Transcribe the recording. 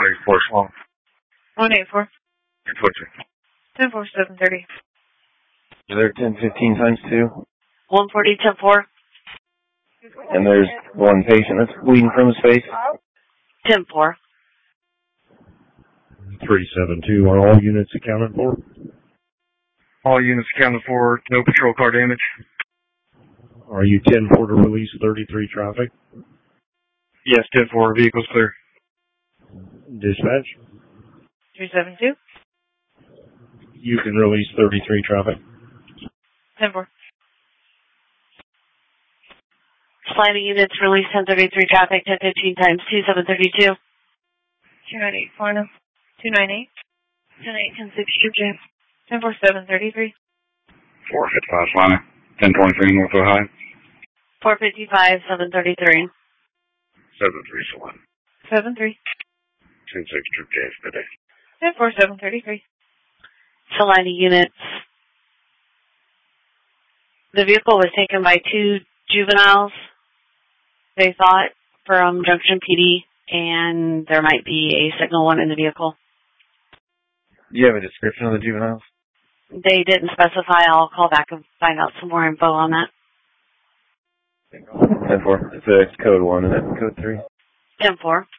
184 long. 184. Butcher. 10-4, 730. There 1015 times 2. 140, 10-4. And there's one patient that's bleeding from his face. 10-4. 372. Are all units accounted for? All units accounted for. No patrol car damage. Are you 10-4 to release 33 traffic? Yes, 10-4. Vehicle's clear. Dispatch? 372. You can release 33 traffic. 10-4. Sliding units release 1033 traffic, 1015 times 2, 732. 298, 4 298. 10-8, 10-6, Troop J. 10-4, 733. 455 sliding. 1023 Northwood High. 455, 733. 73 sliding. 73. 10-6 Troop J. Good day. 10-4, 733. Salina units. The vehicle was taken by 2 juveniles, they thought, from Junction PD, and there might be a signal one in the vehicle. Do you have a description of the juveniles? They didn't specify. I'll call back and find out some more info on that. 10-4. It's a code 1 and that's code 3. 10-4.